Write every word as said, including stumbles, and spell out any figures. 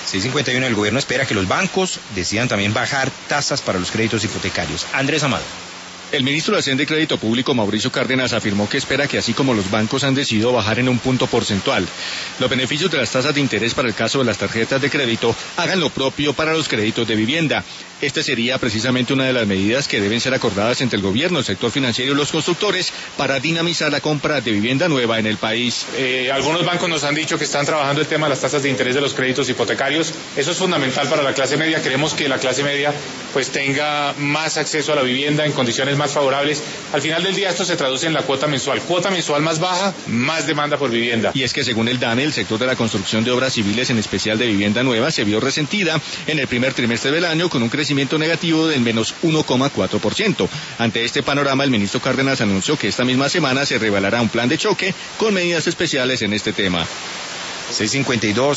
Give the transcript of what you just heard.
seis cincuenta y uno, el gobierno espera que los bancos decidan también bajar tasas para los créditos hipotecarios. Andrés Amado. El ministro de Hacienda y Crédito Público, Mauricio Cárdenas, afirmó que espera que así como los bancos han decidido bajar en un punto porcentual, los beneficios de las tasas de interés para el caso de las tarjetas de crédito hagan lo propio para los créditos de vivienda. Esta sería precisamente una de las medidas que deben ser acordadas entre el gobierno, el sector financiero y los constructores para dinamizar la compra de vivienda nueva en el país. Eh, algunos bancos nos han dicho que están trabajando el tema de las tasas de interés de los créditos hipotecarios. Eso es fundamental para la clase media. Queremos que la clase media pues tenga más acceso a la vivienda en condiciones más favorables. Al final del día esto se traduce en la cuota mensual. Cuota mensual más baja, más demanda por vivienda. Y es que según el DANE, el sector de la construcción de obras civiles, en especial de vivienda nueva, se vio resentida en el primer trimestre del año con un crecimiento negativo del menos uno coma cuatro por ciento. Ante este panorama, el ministro Cárdenas anunció que esta misma semana se revelará un plan de choque con medidas especiales en este tema. seis cincuenta y dos.